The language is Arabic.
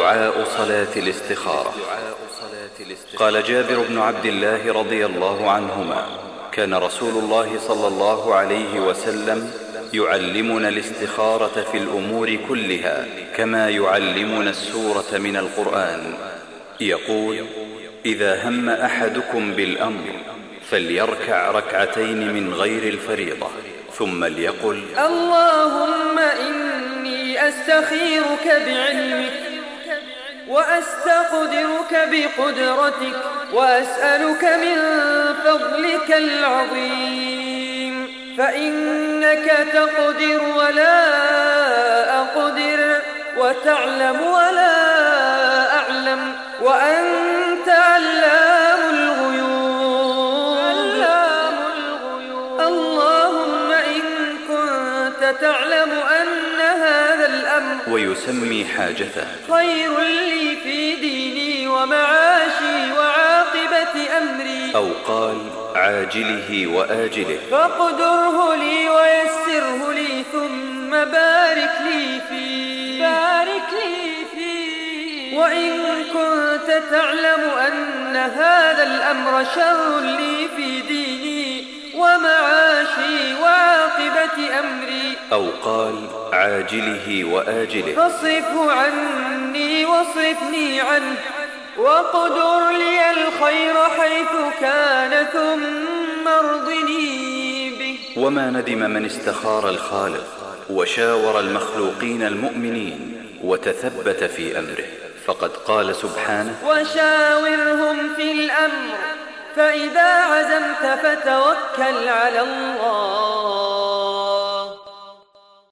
دعاء صلاة الاستخارة. قال جابر بن عبد الله رضي الله عنهما: كان رسول الله صلى الله عليه وسلم يعلمنا الاستخارة في الأمور كلها كما يعلمنا السورة من القرآن. يقول: إذا هم أحدكم بالأمر فليركع ركعتين من غير الفريضة، ثم ليقل: اللهم إني أستخيرك بعلمك وأستقدرك بقدرتك وأسألك من فضلك العظيم، فإنك تقدر ولا أقدر، وتعلم ولا أعلم، وأنت علام الغيوب. اللهم إن كنت تعلم أن هذا الأمر، ويسمي حاجته، خير لي في ديني ومعاشي وعاقبة أمري، أو قال عاجله وآجله، فاقدره لي ويسره لي، ثم بارك لي فيه. وإن كنت تعلم أن هذا الأمر شر لي في ديني ومعاشي وعاقبة أمري، أو قال عاجله وآجله، فاصرفه عني واصرفني عنه، واقدر لي الخير حيث كان، ثم ارضني به. وما ندم من استخار الخالق وشاور المخلوقين المؤمنين وتثبت في أمره، فقد قال سبحانه: وشاورهم في الأمر، فإذا عزمت فتوكل على الله.